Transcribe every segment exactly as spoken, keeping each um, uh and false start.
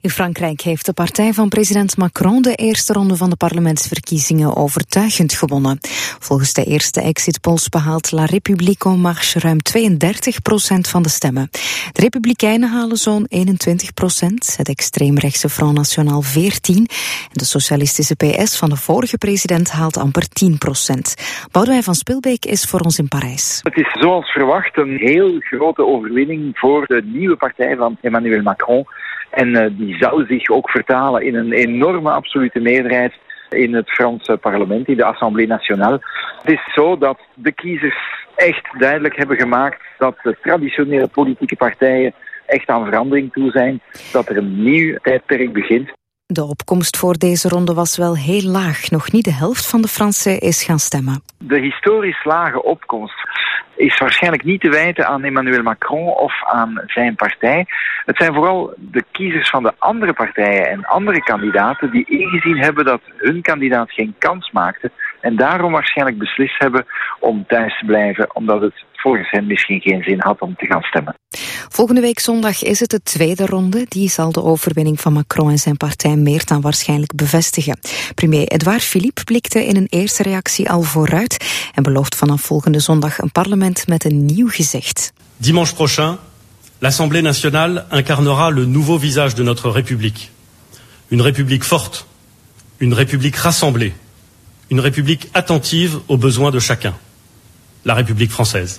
In Frankrijk heeft de partij van president Macron de eerste ronde van de parlementsverkiezingen overtuigend gewonnen. Volgens de eerste exit polls behaalt La République En Marche ruim tweeëndertig procent van de stemmen. De Republikeinen halen zo'n eenentwintig procent, het extreemrechtse Front National veertien en de socialistische P S van de vorige president haalt amper tien procent. Boudewijn van Spilbeek is voor ons in Parijs. Het is zoals verwacht een heel grote overwinning voor de nieuwe partij van Emmanuel Macron. En uh, die zou zich ook vertalen in een enorme absolute meerderheid in het Franse parlement, in de Assemblée Nationale. Het is zo dat de kiezers echt duidelijk hebben gemaakt dat de traditionele politieke partijen echt aan verandering toe zijn, dat er een nieuw tijdperk begint. De opkomst voor deze ronde was wel heel laag. Nog niet de helft van de Fransen is gaan stemmen. De historisch lage opkomst is waarschijnlijk niet te wijten aan Emmanuel Macron of aan zijn partij. Het zijn vooral de kiezers van de andere partijen en andere kandidaten die ingezien hebben dat hun kandidaat geen kans maakte en daarom waarschijnlijk beslist hebben om thuis te blijven, omdat het volgens hen misschien geen zin had om te gaan stemmen. Volgende week zondag is het de tweede ronde. Die zal de overwinning van Macron en zijn partij meer dan waarschijnlijk bevestigen. Premier Edouard Philippe blikte in een eerste reactie al vooruit en belooft vanaf volgende zondag een parlement met een nieuw gezicht. Dimanche prochain, l'Assemblée nationale incarnera le nouveau visage de notre République. Une République forte, une République rassemblée, une République attentive aux besoins de chacun. La République française.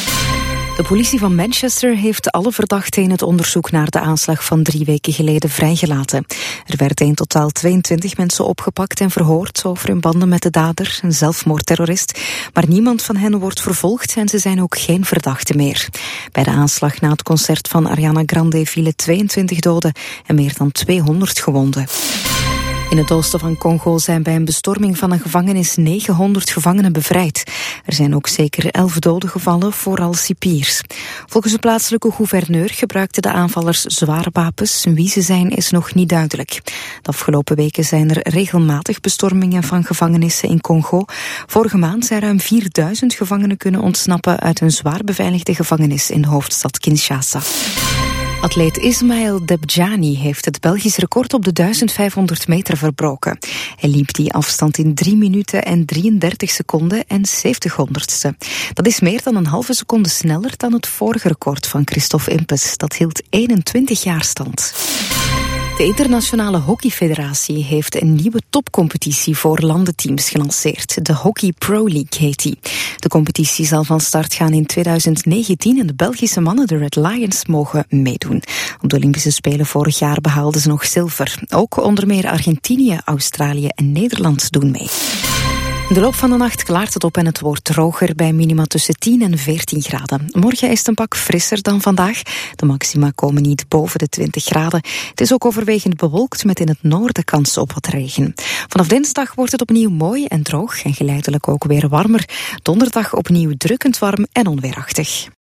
De politie van Manchester heeft alle verdachten in het onderzoek naar de aanslag van drie weken geleden vrijgelaten. Er werden in totaal tweeëntwintig mensen opgepakt en verhoord over hun banden met de dader, een zelfmoordterrorist. Maar niemand van hen wordt vervolgd en ze zijn ook geen verdachten meer. Bij de aanslag na het concert van Ariana Grande vielen tweeëntwintig doden en meer dan tweehonderd gewonden. In het oosten van Congo zijn bij een bestorming van een gevangenis negenhonderd gevangenen bevrijd. Er zijn ook zeker elf doden gevallen, vooral cipiers. Volgens de plaatselijke gouverneur gebruikten de aanvallers zware wapens. Wie ze zijn is nog niet duidelijk. De afgelopen weken zijn er regelmatig bestormingen van gevangenissen in Congo. Vorige maand zijn ruim vierduizend gevangenen kunnen ontsnappen uit een zwaar beveiligde gevangenis in de hoofdstad Kinshasa. Atleet Ismail Debjani heeft het Belgisch record op de duizend vijfhonderd meter verbroken. Hij liep die afstand in drie minuten en drieëndertig seconden en zeventig honderdste. Dat is meer dan een halve seconde sneller dan het vorige record van Christophe Impes. Dat hield eenentwintig jaar stand. De Internationale Hockeyfederatie heeft een nieuwe topcompetitie voor landenteams gelanceerd. De Hockey Pro League heet die. De competitie zal van start gaan in tweeduizend negentien en de Belgische mannen, de Red Lions, mogen meedoen. Op de Olympische Spelen vorig jaar behaalden ze nog zilver. Ook onder meer Argentinië, Australië en Nederland doen mee. In de loop van de nacht klaart het op en het wordt droger bij minima tussen tien en veertien graden. Morgen is het een pak frisser dan vandaag. De maxima komen niet boven de twintig graden. Het is ook overwegend bewolkt met in het noorden kans op wat regen. Vanaf dinsdag wordt het opnieuw mooi en droog en geleidelijk ook weer warmer. Donderdag opnieuw drukkend warm en onweerachtig.